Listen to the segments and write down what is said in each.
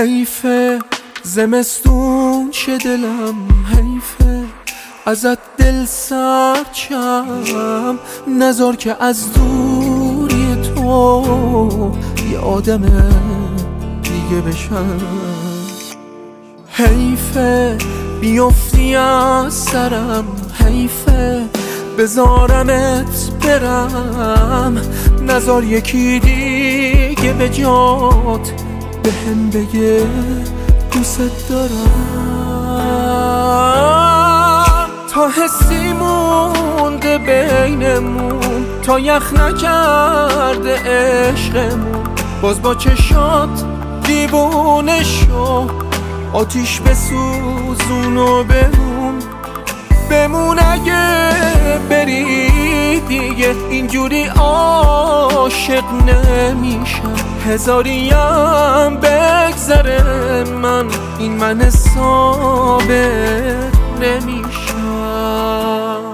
حیفه زمستون شه دلم، حیفه ازت دل سرچم، نذار که از دوری تو یه آدم دیگه بشم. حیفه بیفتی از سرم، حیفه بذارمت برم، نذار یکی دیگه به جات بهم بگه دوست دارم. تا حسی مونده بینمون، تا یخ نکرده عشقمون، باز با چشات دیوونه شو، آتیش بسوزون و بمون اگه بری دیگه اینجوری عاشق نمیشم. هزاریم بگذره من حسابت نمیشم.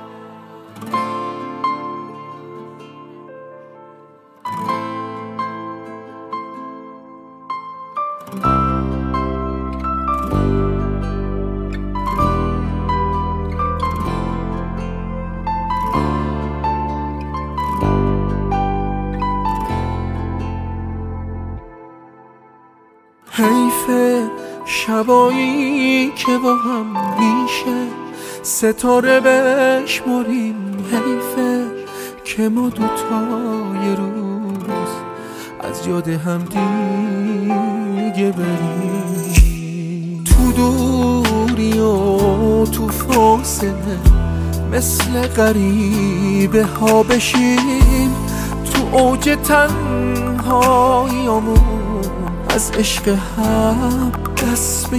حیفه شبایی که با هم میشه ستاره بشماریم، حیفه که ما دوتای روز از یاد هم دیگه بریم. تو دوری و تو فاصله مثل غریبه ها بشیم، تو اوج تنهاییامون از عشق هم دست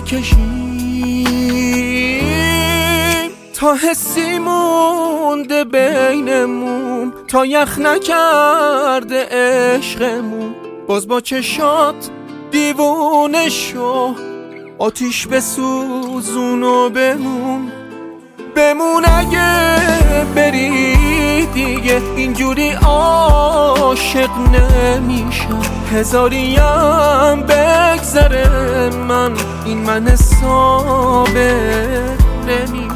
بکشیم. تا حسی مونده بینمون، تا یخ نکرده عشقمون، باز با چشات دیوونه شو، آتیش بسوزون و بمون اگه بری دیگه اینجوری عاشق نمیشم. هزاریم بگذره من حسابت نمیشم.